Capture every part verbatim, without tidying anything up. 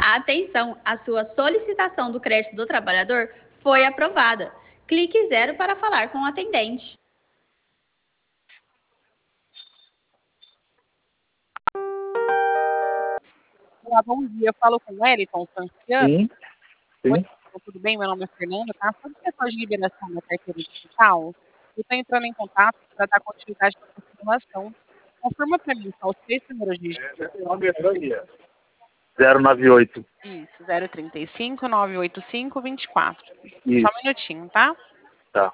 Atenção, a sua solicitação do crédito do trabalhador foi aprovada. Clique zero para falar com o atendente. Olá, bom dia. Eu falo com o Wellington Franciano. Sim, sim. Oi, tudo bem? Meu nome é Fernanda, tá? Sou do setor de liberação da carteira digital. Eu estou entrando em contato para dar continuidade à sua simulação. Confirma para mim só os três primeiros dígitos. zero nove oito. Isso, zero trinta e cinco, nove oito cinco, vinte e quatro. Isso. Só um minutinho, tá? Tá.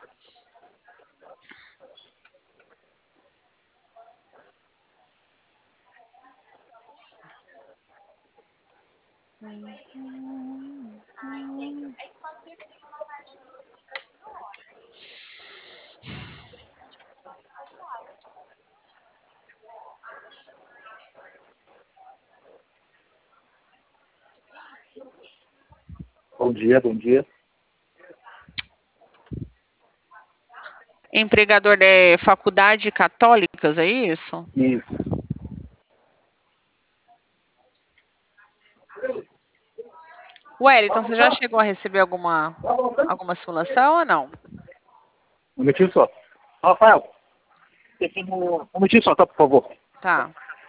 Bom dia, bom dia. Empregador é Faculdade Católicas, é isso? Isso. Wellington, você já chegou a receber alguma, alguma simulação ou não? Um minutinho só. Rafael, um minutinho só, tá, por favor. Tá.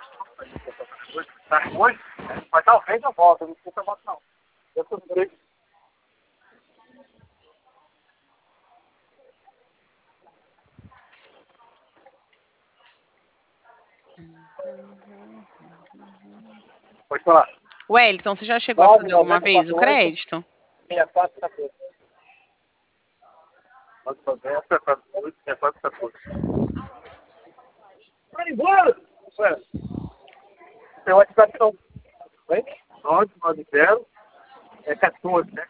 Tá hoje? Mas talvez eu volto, não sei se eu volto não. Eu tô direito. Pode falar. Wellington, você já chegou a fazer alguma vez o crédito? sessenta e quatro, quatorze. Pode fazer, sessenta e quatro, quatorze. Vai embora! Ué, tem o WhatsApp não. Oi? nove nove zero é quatorze, né?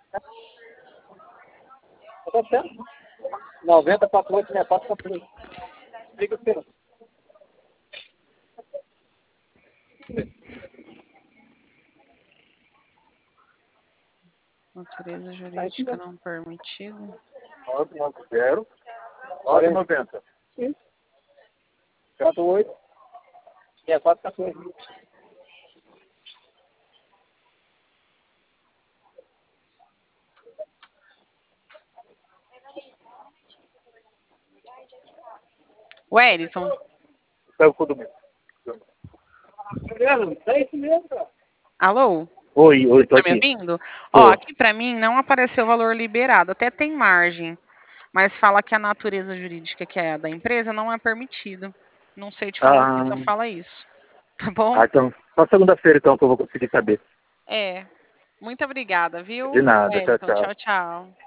Tá certo? noventa, quatro oito, sessenta e quatro, quatorze. Liga o seu. Natureza jurídica não permitida. nove nove zero, nove noventa. Isso. quatro oito, sessenta e quatro, quatorze. Wellington. Pega o condomínio. É isso mesmo, cara. Alô? Oi, oi, tô Tá aqui. me ouvindo? Tô. Ó, aqui pra mim não apareceu o valor liberado, até tem margem, mas fala que a natureza jurídica que é a da empresa não é permitido. Não sei te falar o que, só Ah, fala isso. Tá bom? ah, então, só segunda-feira então que eu vou conseguir saber. É. Muito obrigada, viu? De nada, tchau, Wellington, tchau. tchau, tchau.